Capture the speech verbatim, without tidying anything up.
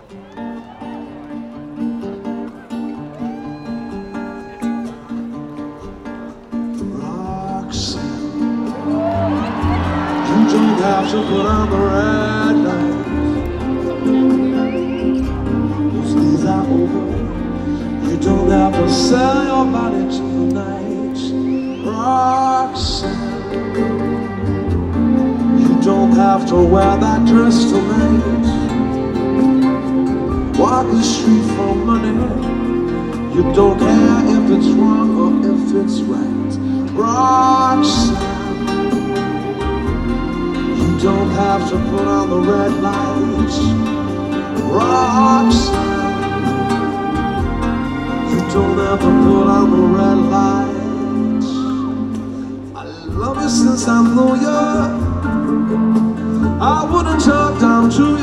You don't have to put on the red light. Those days are over. You don't have to sell your body to the night. Roxanne, you don't have to wear that dress tonight. Walk the street for money. You don't care if it's wrong or if it's right. Roxanne, you don't have to put on the red light.